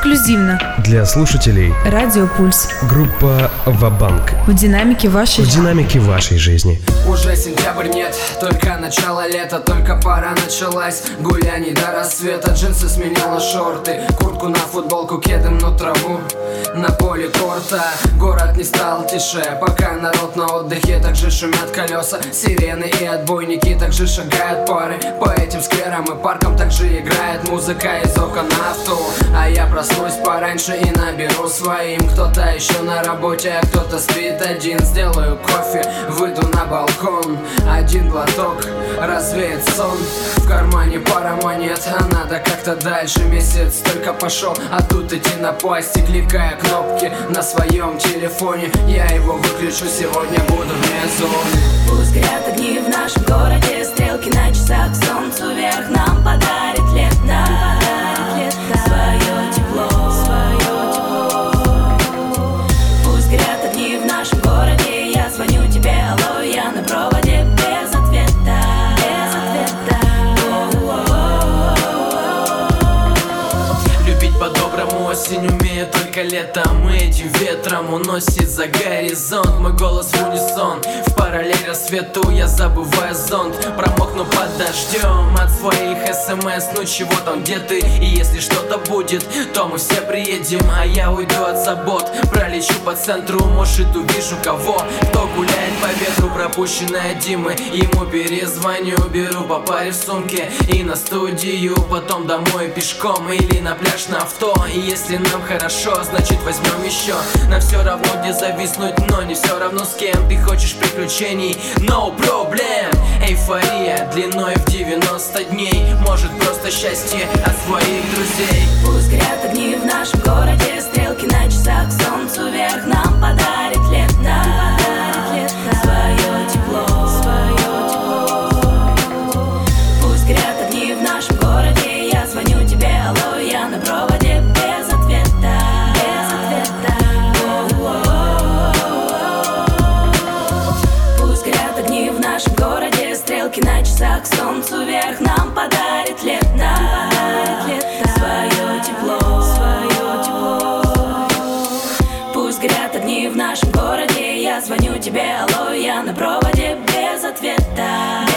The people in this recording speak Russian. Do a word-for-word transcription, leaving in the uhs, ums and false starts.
Эксклюзивно для слушателей Радио Пульс. Группа Ва-Банк В динамике вашей В динамике вашей жизни. Уже сентябрь, нет, только начало лета, только пора началась. Гуляний до рассвета, джинсы сменил на шорты, куртку на футболку, кеды на траву на поле корта. Город не стал тише, пока народ на отдыхе. Также шумят колеса, сирены и отбойники. Также шагают пары по этим скверам и паркам. Также играет музыка из окон авто. А я проснусь пораньше и наберу своим. Кто-то еще на работе, а кто-то спит один. Сделаю кофе, выйду на балкон. Один глоток, развеет сон. В кармане пара монет, а надо как-то дальше. Месяц только пошел, а тут идти на пластик. Кликая кнопки на своем телефоне. Я его выключу, сегодня буду вне зоны. Пусть горят огни в нашем городе, стрелки на часах, солнцу вверх нам подарит лето, свое тепло, свое тепло. Пусть горят огни в нашем городе, я звоню тебе, алло, я на проводе без ответа, без ответа. Любить по-доброму осень умеет только летом. И этим ветром уносит за горизонт мой голос в унисон. В параллель рассвету я забываю зонт, промокну под дождем от своих смс. Ну чего там, где ты? И если что-то будет, то мы все приедем. А я уйду от забот, пролечу по центру. Может увижу кого, кто гуляет по ветру. Пропущенная Димы, ему перезвоню. Беру по паре в сумке и на студию. Потом домой пешком или на пляж на авто. И если нам хорошо, значит возьмем еще. Нам все равно где зависнуть, но не все равно с кем. Ты хочешь приключений? No problem. Эйфория длиной в девяносто дней. Может просто счастье от своих друзей. Пусть горят огни в нашем городе, стрелки на часах, солнцу вверх нам подарит лето, свое тепло, свое тепло. Пусть горят огни в нашем городе, я звоню тебе, алло, я на проводе без ответа, без ответа. Пусть горят огни в нашем городе, стрелки на часах, солнцу вверх нам подарит лето, свое тепло, свое тепло. Пусть горят огни в нашем городе, я звоню тебе, алло, я на проводе без ответа.